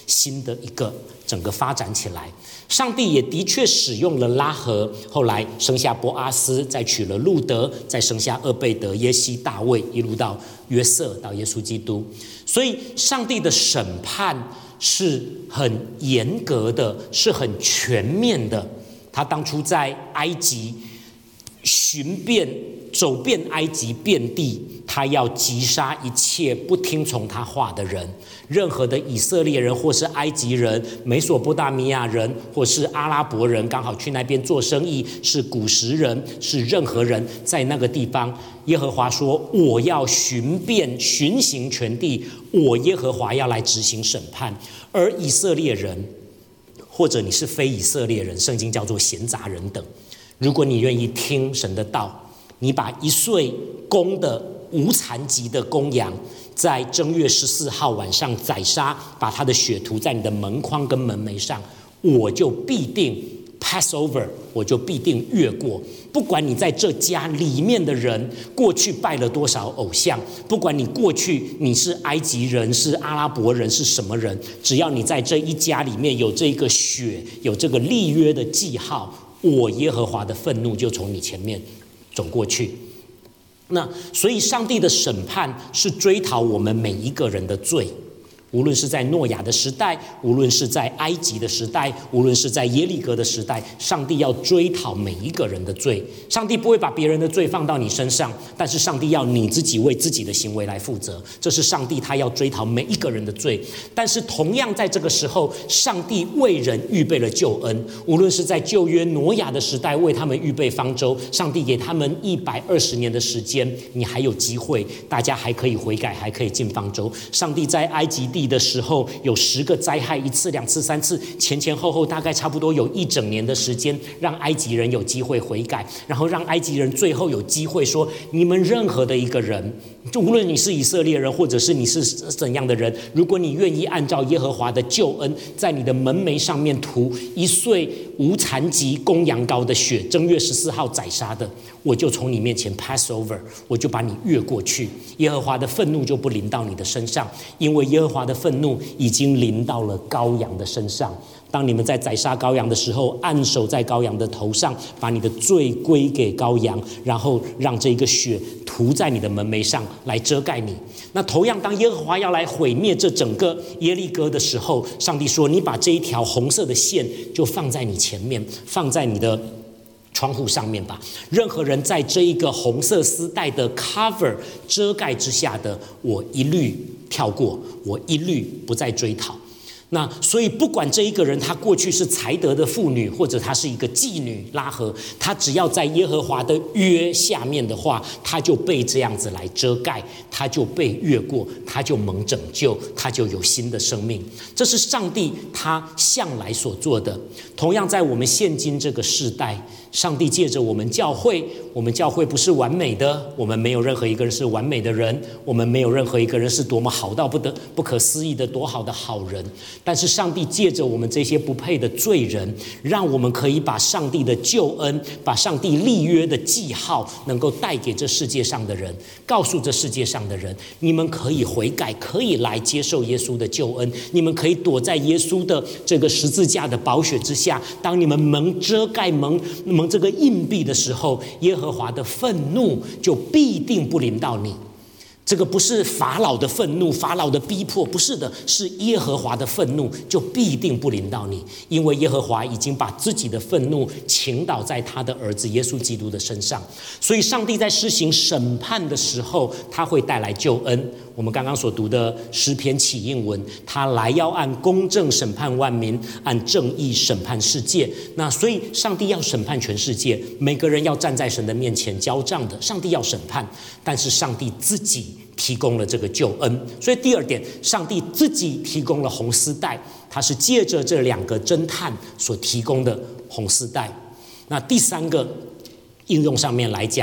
新的一个整个发展起来。上帝也的确使用了拉合，后来生下波阿斯，再娶了路德，再生下俄贝德、耶西、大卫，一路到约瑟，到耶稣基督。所以上帝的审判是很严格的，是很全面的。他当初在埃及寻遍走遍埃及遍地，他要击杀一切不听从他话的人，任何的以色列人或是埃及人、美索不达米亚人或是阿拉伯人，刚好去那边做生意，是古时人，是任何人，在那个地方，耶和华说：我要寻遍巡行全地，我耶和华要来执行审判。而以色列人，或者你是非以色列人，圣经叫做闲杂人等，如果你愿意听神的道，你把一岁公的无残疾的公羊，在正月十四号晚上宰杀，把它的血涂在你的门框跟门楣上，我就必定 pass over， 我就必定越过。不管你在这家里面的人过去拜了多少偶像，不管你过去你是埃及人、是阿拉伯人、是什么人，只要你在这一家里面有这个血，有这个立约的记号，我耶和华的愤怒就从你前面走过去。那所以上帝的审判是追讨我们每一个人的罪，无论是在诺亚的时代，无论是在埃及的时代，无论是在耶利哥的时代，上帝要追讨每一个人的罪。上帝不会把别人的罪放到你身上，但是上帝要你自己为自己的行为来负责，这是上帝他要追讨每一个人的罪。但是同样在这个时候，上帝为人预备了救恩，无论是在旧约挪亚的时代为他们预备方舟，上帝给他们一百二十年的时间，你还有机会，大家还可以悔改，还可以进方舟。上帝在埃及地的时候有十个灾害，一次两次三次，前前后后大概差不多有一整年的时间，让埃及人有机会悔改，然后让埃及人最后有机会说，你们任何的一个人，就无论你是以色列人或者是你是怎样的人，如果你愿意按照耶和华的救恩，在你的门楣上面涂一岁无残疾公羊羔的血，正月十四号宰杀的，我就从你面前 pass over， 我就把你越过去，耶和华的愤怒就不临到你的身上，因为耶和华的愤怒已经临到了羔羊的身上。当你们在宰杀羔羊的时候，按手在羔羊的头上，把你的罪归给羔羊，然后让这个血涂在你的门楣上来遮盖你。那同样，当耶和华要来毁灭这整个耶利哥的时候，上帝说，你把这一条红色的线就放在你前面，放在你的窗户上面吧。任何人在这一个红色丝带的 cover 遮盖之下的，我一律跳过，我一律不再追讨。那所以不管这一个人他过去是才德的妇女，或者他是一个妓女拉合，他只要在耶和华的约下面的话，他就被这样子来遮盖，他就被越过，他就蒙拯救，他就有新的生命。这是上帝他向来所做的。同样在我们现今这个世代，上帝借着我们教会，我们教会不是完美的，我们没有任何一个人是完美的人，我们没有任何一个人是多么好到不得不可思议的多好的好人，但是上帝借着我们这些不配的罪人，让我们可以把上帝的救恩，把上帝立约的记号能够带给这世界上的人，告诉这世界上的人，你们可以悔改，可以来接受耶稣的救恩，你们可以躲在耶稣的这个十字架的宝血之下，当你们蒙遮盖蒙蒙这个印币的时候，耶和华的愤怒就必定不临到你。这个不是法老的愤怒，法老的逼迫，不是的，是耶和华的愤怒就必定不临到你，因为耶和华已经把自己的愤怒倾倒在他的儿子耶稣基督的身上。所以上帝在施行审判的时候，他会带来救恩。我们刚刚所读的诗篇起应文，他来要按公正审判万民，按正义审判世界。那所以上帝要审判全世界，每个人要站在神的面前交账的，上帝要审判，但是上帝自己提供了这个救恩。所以第二点，上帝自己提供了红丝带，他是借着这两个侦探所提供的红丝带。那第三个应用上面来讲，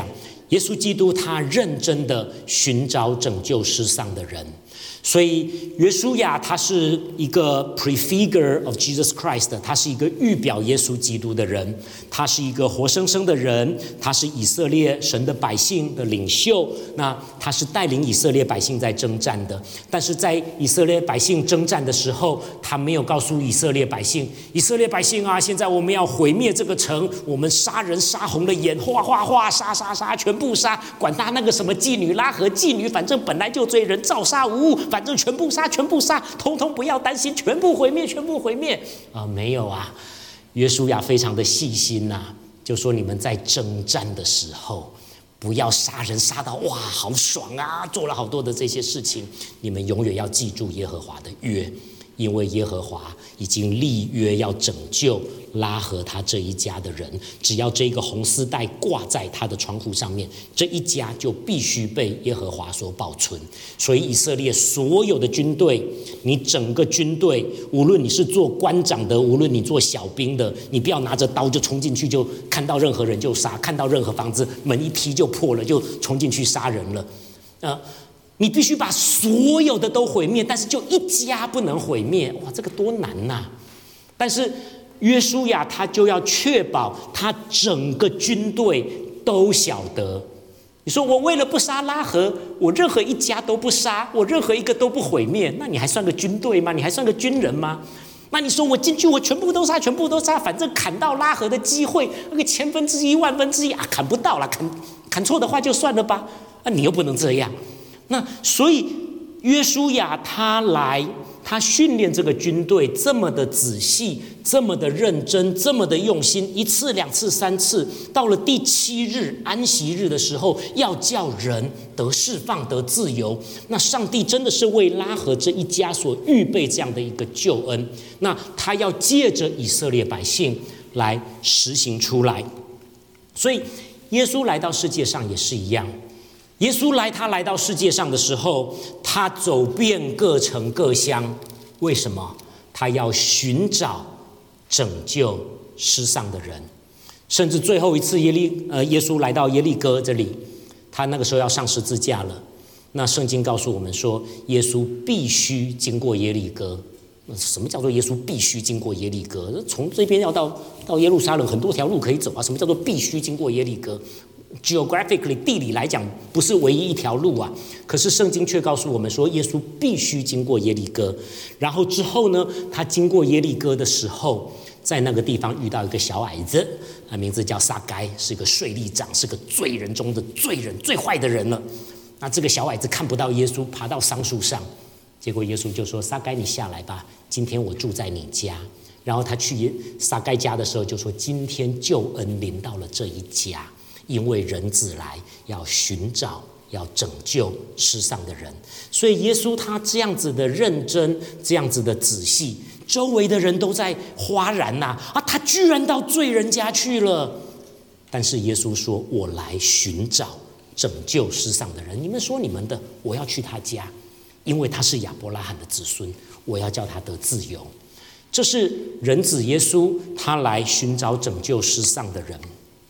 耶稣基督他认真的寻找拯救世上的人。所以约书亚他是一个 prefigure of Jesus Christ， 他是一个预表耶稣基督的人，他是一个活生生的人，他是以色列神的百姓的领袖，那他是带领以色列百姓在征战的。但是在以色列百姓征战的时候，他没有告诉以色列百姓，以色列百姓啊，现在我们要毁灭这个城，我们杀人杀红了眼，哗哗哗，杀杀杀，全部杀，管他那个什么妓女拉合妓女，反正本来就罪人，照杀无误，反正全部杀，全部杀，通通不要担心，全部毁灭，全部毁灭啊！没有啊，约书亚非常的细心呐、啊，就说你们在征战的时候，不要杀人杀到哇好爽啊，做了好多的这些事情，你们永远要记住耶和华的约，因为耶和华已经立约要拯救拉合他这一家的人，只要这个红丝带挂在他的窗户上面，这一家就必须被耶和华所保存。所以以色列所有的军队，你整个军队，无论你是做官长的，无论你做小兵的，你不要拿着刀就冲进去，就看到任何人就杀，看到任何房子门一踢就破了，就冲进去杀人了。呃你必须把所有的都毁灭，但是就一家不能毁灭，哇，这个多难呐、啊！但是约书亚他就要确保他整个军队都晓得。你说我为了不杀拉合，我任何一家都不杀，我任何一个都不毁灭，那你还算个军队吗？你还算个军人吗？那你说我进去我全部都杀，全部都杀，反正砍到拉合的机会那个千分之一万分之一啊，砍不到了，砍砍错的话就算了吧，啊，你又不能这样。那所以约书亚他来，他训练这个军队这么的仔细，这么的认真，这么的用心，一次两次三次，到了第七日安息日的时候，要叫人得释放得自由。那上帝真的是为拉合这一家所预备这样的一个救恩，那他要借着以色列百姓来实行出来。所以耶稣来到世界上也是一样，耶稣来，他来到世界上的时候，他走遍各城各乡，为什么？他要寻找拯救世上的人。甚至最后一次耶利呃，耶稣来到耶利哥这里，他那个时候要上十字架了。那圣经告诉我们说，耶稣必须经过耶利哥。什么叫做耶稣必须经过耶利哥？从这边要到到耶路撒冷很多条路可以走啊。什么叫做必须经过耶利哥？Geographically 地理来讲不是唯一一条路啊，可是圣经却告诉我们说，耶稣必须经过耶利哥。然后之后呢，他经过耶利哥的时候，在那个地方遇到一个小矮子，他名字叫撒该，是个税吏长，是个罪人中的罪人，最坏的人了。那这个小矮子看不到耶稣，爬到桑树上，结果耶稣就说：撒该，你下来吧，今天我住在你家。然后他去撒该家的时候就说：今天救恩临到了这一家，因为人子来要寻找要拯救世上的人。所以耶稣他这样子的认真，这样子的仔细，周围的人都在哗然呐、啊，啊，他居然到罪人家去了。但是耶稣说：我来寻找拯救世上的人，你们说你们的，我要去他家，因为他是亚伯拉罕的子孙，我要叫他得自由。这是人子耶稣他来寻找拯救世上的人。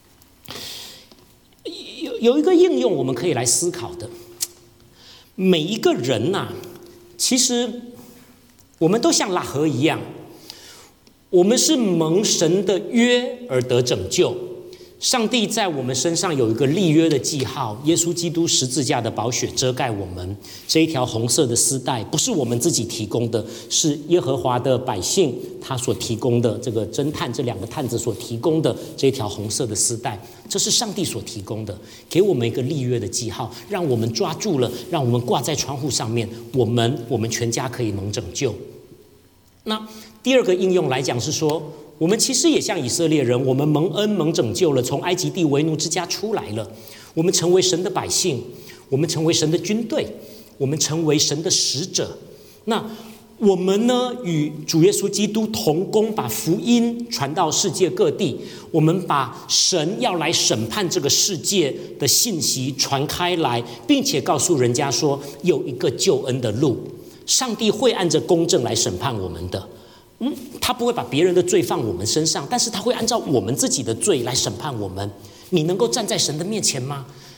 有一个应用我们可以来思考的，每一个人呐、啊，其实我们都像拉合一样，我们是蒙神的约而得拯救。上帝在我们身上有一个立约的记号，耶稣基督十字架的宝血遮盖我们。这一条红色的丝带不是我们自己提供的，是耶和华的百姓他所提供的，这个侦探这两个探子所提供的这一条红色的丝带，这是上帝所提供的，给我们一个立约的记号，让我们抓住了，让我们挂在窗户上面，我们我们全家可以蒙拯救。那第二个应用来讲是说，我们其实也像以色列人，我们蒙恩蒙拯救了，从埃及地为奴之家出来了，我们成为神的百姓，我们成为神的军队，我们成为神的使者。那我们呢，与主耶稣基督同工，把福音传到世界各地，我们把神要来审判这个世界的信息传开来，并且告诉人家说，有一个救恩的路，上帝会按着公正来审判我们的。嗯，他不会把别人的罪放我们身上，但是他会按照我们自己的罪来审判我们。你能够站在神的面前吗？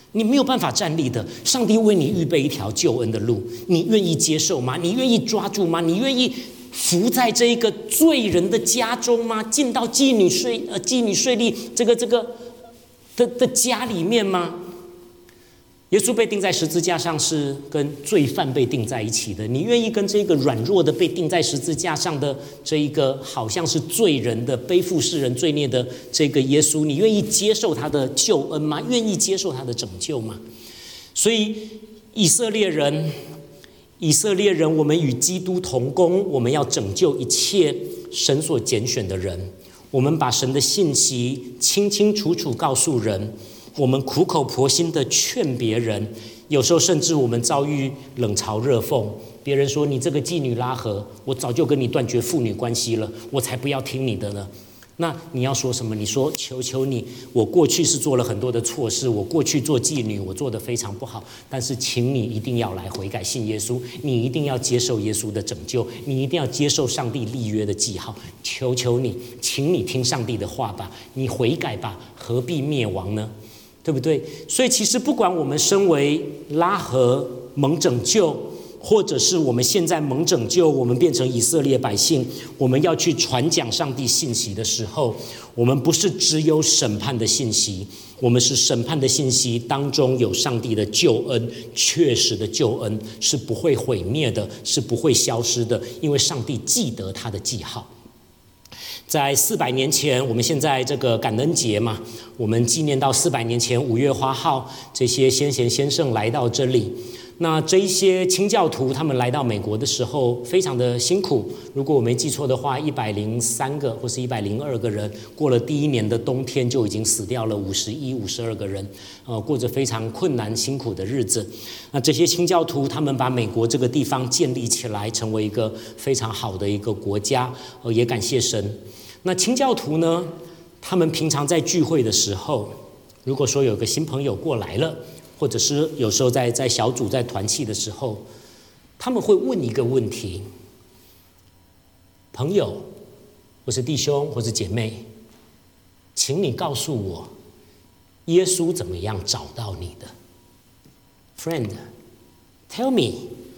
你没有办法站立的。上帝为你预备一条救恩的路，你愿意接受吗？你愿意抓住吗？你愿意伏在这一个罪人的家中吗？进到妓女税呃妓女税吏这个这个的的家里面吗？耶稣被钉在十字架上是跟罪犯被钉在一起的，你愿意跟这个软弱的被钉在十字架上的这一个好像是罪人的背负世人罪孽的这个耶稣，你愿意接受他的救恩吗？愿意接受他的拯救吗？所以以色列人以色列人我们与基督同工，我们要拯救一切神所拣选的人，我们把神的信息清清楚楚告诉人，我们苦口婆心的劝别人，有时候甚至我们遭遇冷嘲热讽，别人说你这个妓女拉合，我早就跟你断绝父女关系了，我才不要听你的呢。那你要说什么？你说求求你，我过去是做了很多的错事，我过去做妓女我做得非常不好，但是请你一定要来悔改信耶稣，你一定要接受耶稣的拯救，你一定要接受上帝立约的记号，求求你，请你听上帝的话吧，你悔改吧，何必灭亡呢？对不对？所以其实不管我们身为拉合蒙拯救，或者是我们现在蒙拯救，我们变成以色列百姓，我们要去传讲上帝信息的时候，我们不是只有审判的信息，我们是审判的信息当中有上帝的救恩，确实的救恩是不会毁灭的，是不会消失的，因为上帝记得他的记号。在四百年前，我们现在这个感恩节嘛，我们纪念到四百年前五月花号，这些先贤先圣来到这里。那这一些清教徒他们来到美国的时候非常的辛苦，如果我没记错的话，一百零三个或是一百零二个人，过了第一年的冬天就已经死掉了五十一、五十二个人，呃，过着非常困难辛苦的日子。那这些清教徒他们把美国这个地方建立起来，成为一个非常好的一个国家，呃，也感谢神。那清教徒呢，他们平常在聚会的时候，如果说有个新朋友过来了，或者是有时候在在小组在团契的时候，他们会问一个问题：朋友，或是弟兄，或是姐妹，请你告诉我，耶稣怎么样找到你的 ？Friend, tell me,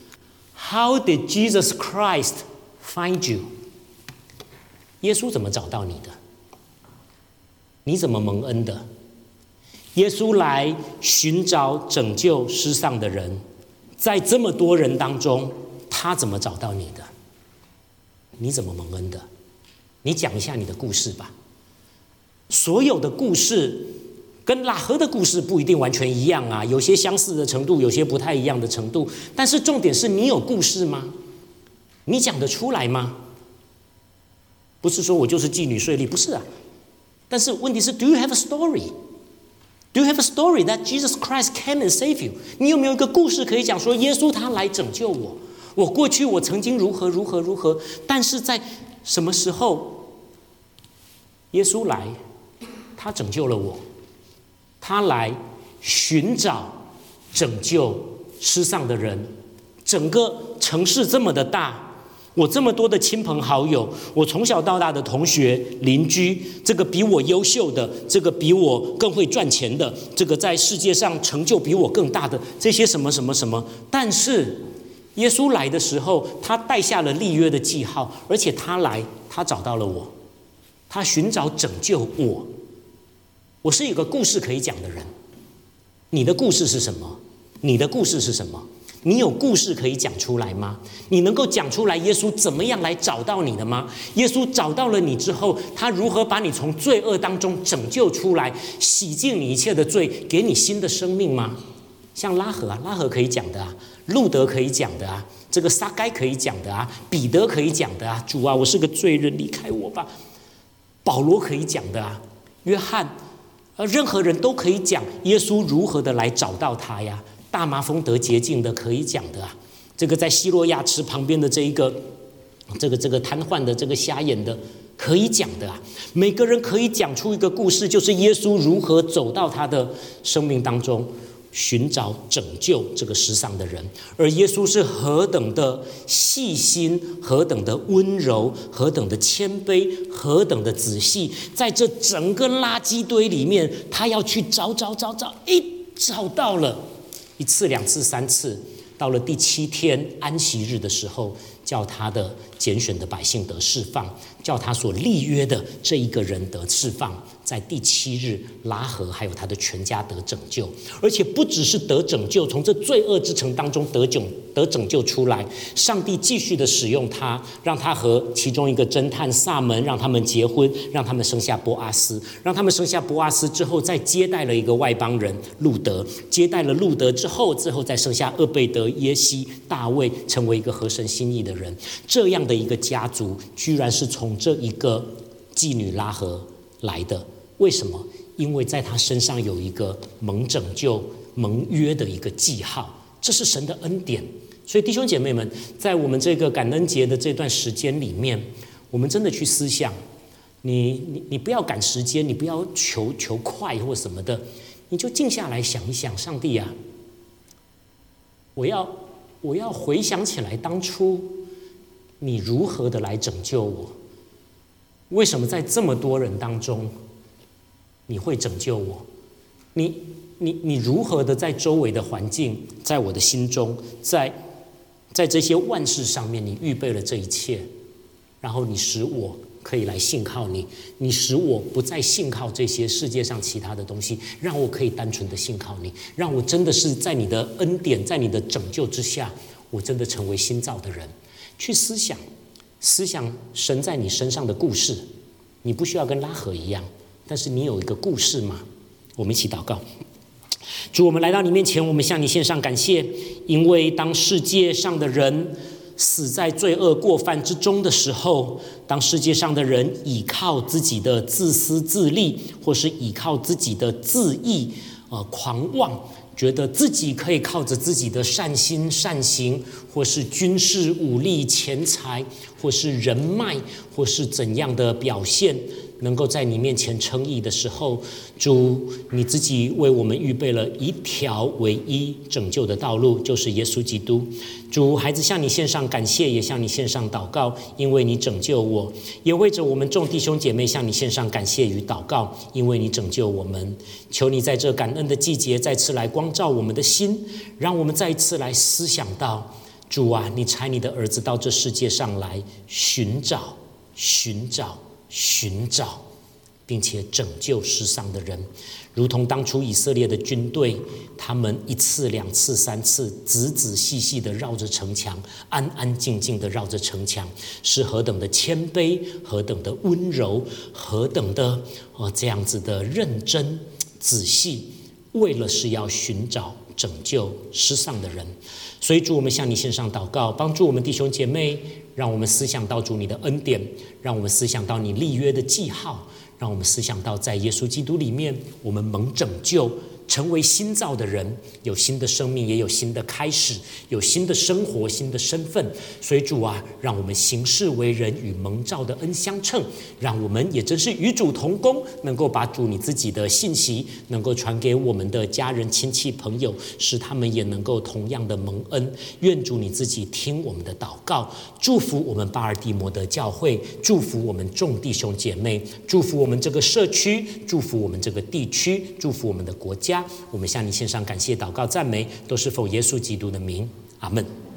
how did Jesus Christ find you? 耶稣怎么找到你的？你怎么蒙恩的？耶稣来寻找拯救失丧的人，在这么多人当中，他怎么找到你的？你怎么蒙恩的？你讲一下你的故事吧。所有的故事跟喇合的故事不一定完全一样啊，有些相似的程度，有些不太一样的程度。但是重点是你有故事吗？你讲得出来吗？不是说我就是妓女税吏，不是啊。但是问题是 ，Do you have a story？Do you have a story that Jesus Christ came and save you? 你有没有一个故事可以讲说耶稣他来拯救我？我过去我曾经如何如何如何，但是在什么时候耶稣来，他拯救了我，他来寻找拯救失丧的人。整个城市这么的大，我这么多的亲朋好友，我从小到大的同学邻居，这个比我优秀的，这个比我更会赚钱的，这个在世界上成就比我更大的，这些什么什么什么。但是耶稣来的时候，他带下了立约的记号，而且他来，他找到了我，他寻找拯救我。我是有个故事可以讲的人。你的故事是什么？你的故事是什么？你有故事可以讲出来吗？你能够讲出来耶稣怎么样来找到你的吗？耶稣找到了你之后，他如何把你从罪恶当中拯救出来，洗净你一切的罪，给你新的生命吗？像拉合啊，拉合可以讲的啊，路德可以讲的啊，这个撒该可以讲的啊，彼得可以讲的啊，主啊，我是个罪人，离开我吧。保罗可以讲的啊，约翰，呃，任何人都可以讲耶稣如何的来找到他呀。大麻风得洁净的可以讲的啊，这个在希洛亚池旁边的这一个，这个这个瘫痪的这个瞎眼的可以讲的啊，每个人可以讲出一个故事，就是耶稣如何走到他的生命当中，寻找拯救这个世上的人，而耶稣是何等的细心，何等的温柔，何等的谦卑，何等的仔细，在这整个垃圾堆里面，他要去找找找找，一找到了，一次、两次、三次，到了第七天安息日的时候，叫他的拣选的百姓得释放，叫他所立约的这一个人得释放。在第七日，拉合还有他的全家得拯救，而且不只是得拯救，从这罪恶之城当中得拯得拯救出来。上帝继续的使用他，让他和其中一个侦探撒门，让他们结婚，让他们生下波阿斯，让他们生下波阿斯之后，再接待了一个外邦人路德，接待了路德之后，最后再生下俄贝德、耶西、大卫，成为一个合神心意的人。这样的一个家族，居然是从这一个妓女拉合来的。为什么？因为在他身上有一个蒙拯救、蒙约的一个记号，这是神的恩典。所以弟兄姐妹们，在我们这个感恩节的这段时间里面，我们真的去思想，你你你不要赶时间，你不要求求快或什么的，你就静下来想一想，上帝啊，我要我要回想起来当初你如何的来拯救我，为什么在这么多人当中你会拯救我？你你你如何的在周围的环境，在我的心中，在在这些万事上面，你预备了这一切，然后你使我可以来信靠你，你使我不再信靠这些世界上其他的东西，让我可以单纯的信靠你，让我真的是在你的恩典，在你的拯救之下，我真的成为新造的人。去思想思想神在你身上的故事。你不需要跟拉合一样，但是你有一个故事吗？我们一起祷告。主，我们来到你面前，我们向你献上感谢，因为当世界上的人死在罪恶过犯之中的时候，当世界上的人倚靠自己的自私自利，或是倚靠自己的自义、呃、狂妄，觉得自己可以靠着自己的善心善行，或是军事武力、钱财，或是人脉，或是怎样的表现，能够在你面前称义的时候，主，你自己为我们预备了一条唯一拯救的道路，就是耶稣基督。主，孩子向你献上感谢，也向你献上祷告，因为你拯救我，也为着我们众弟兄姐妹向你献上感谢与祷告，因为你拯救我们。求你在这感恩的季节再次来光照我们的心，让我们再一次来思想到，主啊，你差你的儿子到这世界上来寻找寻找寻找，并且拯救世上的人，如同当初以色列的军队，他们一次两次三次仔仔细细的绕着城墙，安安静静的绕着城墙，是何等的谦卑，何等的温柔，何等的、哦、这样子的认真仔细，为了是要寻找拯救世上的人。所以主，我们向你献上祷告，帮助我们弟兄姐妹，让我们思想到主你的恩典，让我们思想到你立约的记号，让我们思想到在耶稣基督里面，我们蒙拯救，成为新造的人，有新的生命，也有新的开始，有新的生活，新的身份。所以主啊，让我们行事为人与蒙召的恩相称，让我们也真是与主同工，能够把主你自己的信息能够传给我们的家人、亲戚、朋友，使他们也能够同样的蒙恩。愿主你自己听我们的祷告，祝福我们巴尔的摩的教会，祝福我们众弟兄姐妹，祝福我们这个社区，祝福我们这个地区，祝福我们的国家。我们向你献上感谢、祷告、赞美，都是奉耶稣基督的名，阿们。